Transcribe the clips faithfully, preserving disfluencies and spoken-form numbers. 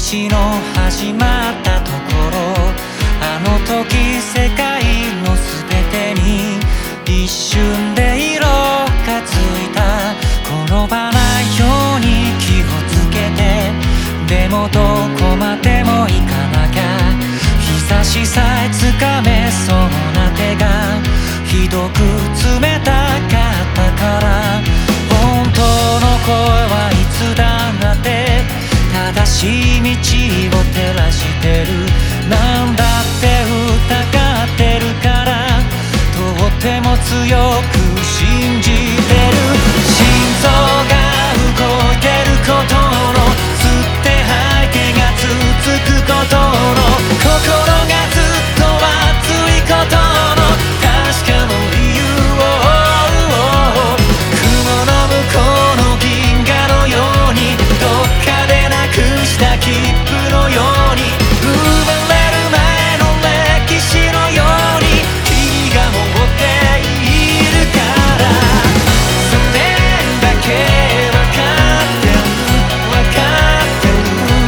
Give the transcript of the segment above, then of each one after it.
の始まったところ、あの時世界のすべてに一瞬で色がついた。転ばないように気をつけて、でもどこまでも行かなきゃ。日差しさえつかめそうな手がひどく冷たかったから、本当の声はいつだって正しい道を照らしてる。なんだって疑ってるから、とっても強く信じてる。心臓が動いてることの、吸って吐いてが続くことの、心がずっと熱いことの確かな理由を、雲の向こうの銀河のように、どっかでなくした切符のように、生まれる前の歴史のように君が持っているから。それだけわかってる、わかってる。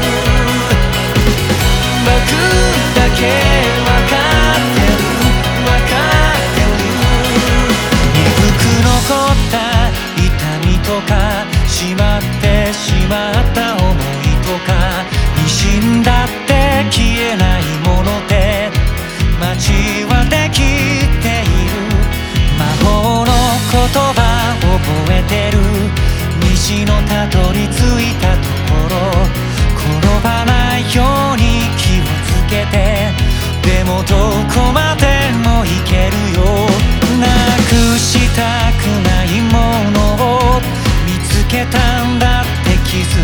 僕だけわかってる、わかってる。鈍く残った痛みとか、しまってしまった思いとか、にじんだって消えないもので街はできている。魔法の言葉覚えてる。虹のたどり着いたところ、転ばないように気をつけて、でもどこまでも行けるよ。なくしたくないものを見つけたんだって気づ